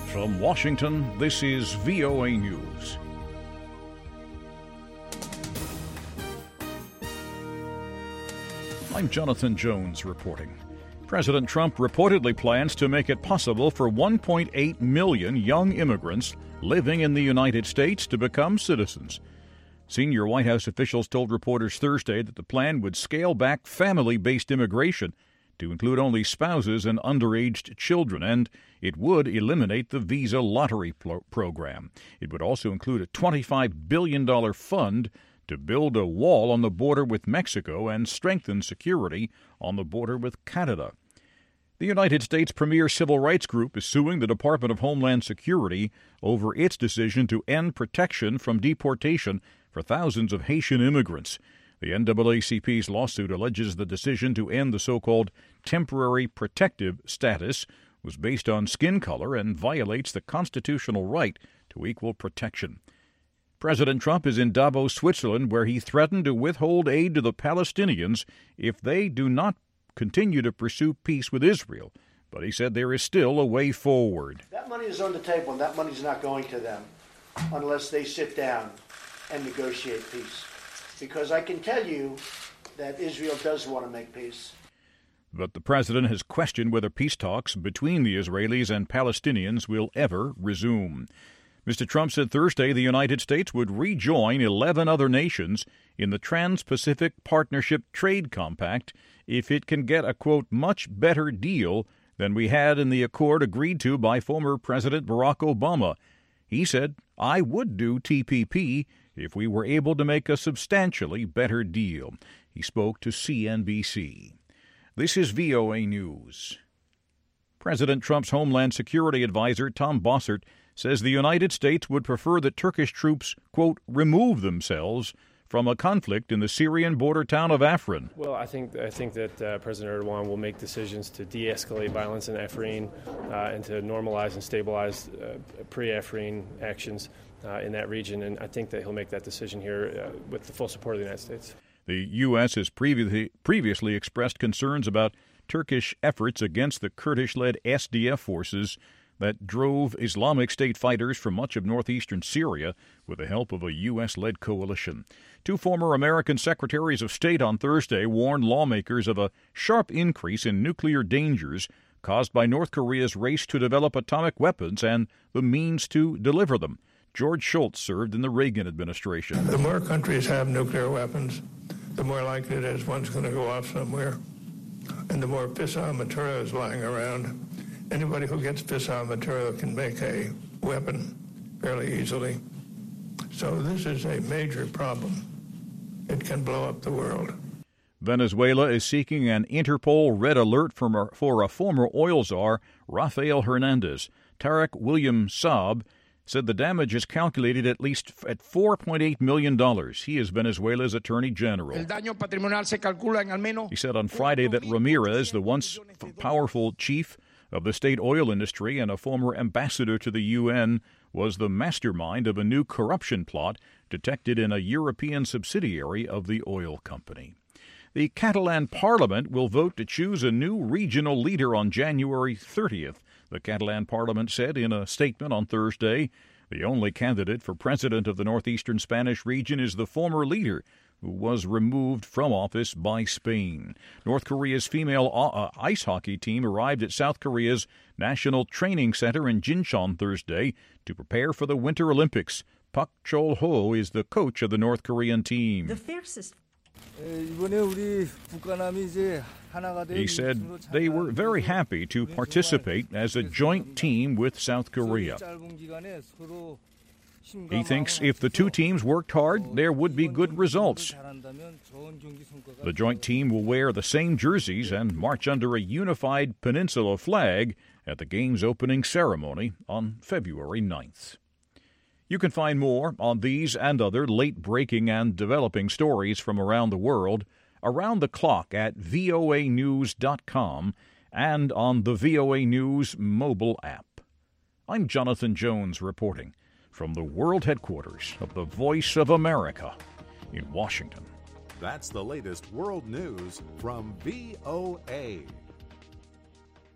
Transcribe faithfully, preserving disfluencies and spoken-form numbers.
From Washington, this is V O A News. I'm Jonathan Jones reporting. President Trump reportedly plans to make it possible for one point eight million young immigrants living in the United States to become citizens. Senior White House officials told reporters Thursday that the plan would scale back family-based immigration to include only spouses and underage children, and it would eliminate the visa lottery pro- program. It would also include a twenty-five billion dollars fund to build a wall on the border with Mexico and strengthen security on the border with Canada. The United States' premier civil rights group is suing the Department of Homeland Security over its decision to end protection from deportation for thousands of Haitian immigrants. The N double A C P's lawsuit alleges the decision to end the so-called temporary protective status was based on skin color and violates the constitutional right to equal protection. President Trump is in Davos, Switzerland, where he threatened to withhold aid to the Palestinians if they do not continue to pursue peace with Israel. But he said there is still a way forward. That money is on the table, and that money is not going to them unless they sit down and negotiate peace. Because I can tell you that Israel does want to make peace. But the president has questioned whether peace talks between the Israelis and Palestinians will ever resume. Mister Trump said Thursday the United States would rejoin eleven other nations in the Trans-Pacific Partnership Trade Compact if it can get a, quote, much better deal than we had in the accord agreed to by former President Barack Obama. He said, I would do T P P if we were able to make a substantially better deal. He spoke to C N B C. This is V O A News. President Trump's Homeland Security advisor, Tom Bossert, says the United States would prefer that Turkish troops, quote, remove themselves from a conflict in the Syrian border town of Afrin. Well, I think I think that uh, President Erdogan will make decisions to de-escalate violence in Afrin uh, and to normalize and stabilize uh, pre-Afrin actions uh, in that region, and I think that he'll make that decision here uh, with the full support of the United States. The U S has previously previously expressed concerns about Turkish efforts against the Kurdish-led S D F forces that drove Islamic State fighters from much of northeastern Syria with the help of a U S-led coalition. Two former American secretaries of state on Thursday warned lawmakers of a sharp increase in nuclear dangers caused by North Korea's race to develop atomic weapons and the means to deliver them. George Shultz served in the Reagan administration. The more countries have nuclear weapons, the more likely it is one's going to go off somewhere, and the more fissile material is lying around. Anybody who gets fissile material can make a weapon fairly easily. So this is a major problem. It can blow up the world. Venezuela is seeking an Interpol red alert from a, for a former oil czar, Rafael Hernandez. Tarek William Saab said the damage is calculated at least at four point eight million dollars. He is Venezuela's attorney general. He said on Friday that Ramirez, the once powerful chief of the state oil industry and a former ambassador to the U N, was the mastermind of a new corruption plot detected in a European subsidiary of the oil company. The Catalan Parliament will vote to choose a new regional leader on January thirtieth. The Catalan Parliament said in a statement on Thursday, the only candidate for president of the northeastern Spanish region is the former leader, who was removed from office by Spain. North Korea's female uh, ice hockey team arrived at South Korea's National Training Center in Jincheon Thursday to prepare for the Winter Olympics. Pak Chol-ho is the coach of the North Korean team. The fiercest. He said they were very happy to participate as a joint team with South Korea. He thinks if the two teams worked hard, there would be good results. The joint team will wear the same jerseys and march under a unified peninsula flag at the game's opening ceremony on February ninth. You can find more on these and other late-breaking and developing stories from around the world around the clock at V O A news dot com and on the V O A News mobile app. I'm Jonathan Jones reporting from the world headquarters of the Voice of America in Washington. That's the latest world news from V O A.